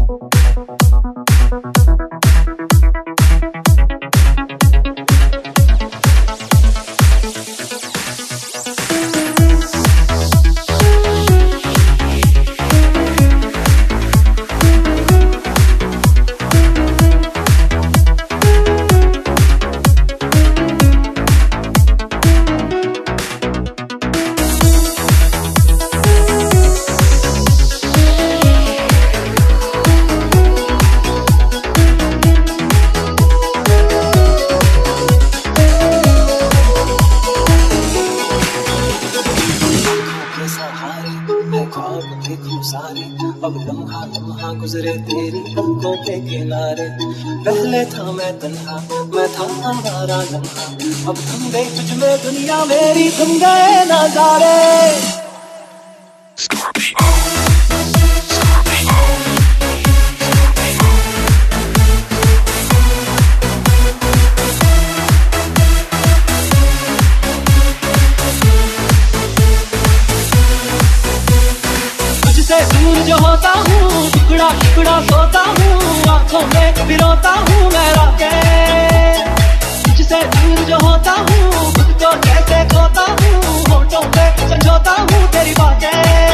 अब लम्हा लम्हा गुजरे तेरी पलकों के किनारे। पहले था मैं तन्हा, मैं था अंधारा लम्हा, अब थम गई तुझ में दुनिया मेरी, थम गए नजारे। तुझसे दूर जो होता हूँ, टुकड़ा टुकड़ा सोता हूँ, आँखों में पिरोता हूँ मैं राके। तुझसे दूर जो होता हूँ, खुद को कैसे खोता हूँ, होठों पे समझौता हूँ तेरी बातें।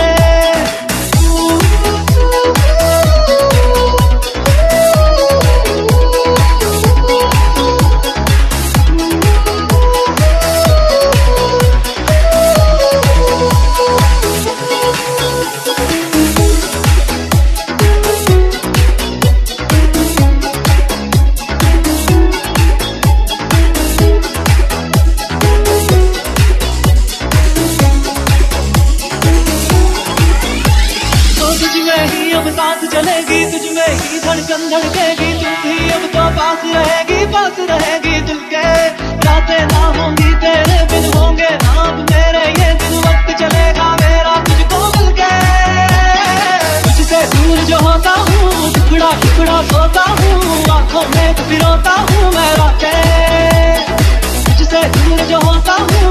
अब सांस चलेगी, तुझ में ही धड़कन धड़केगी, तू भी अब तो पास रहेगी दिल के। रातें ना होंगी तेरे बिन, होंगे ना अब मेरे ये दिन, वक्त चलेगा मेरा तुझको मिलके। तुझसे दूर जो होता हूँ, टुकड़ा टुकड़ा सोता हूँ, आँखों में पिरोता हूँ मैं रातें। तुझसे दूर जो होता हूँ,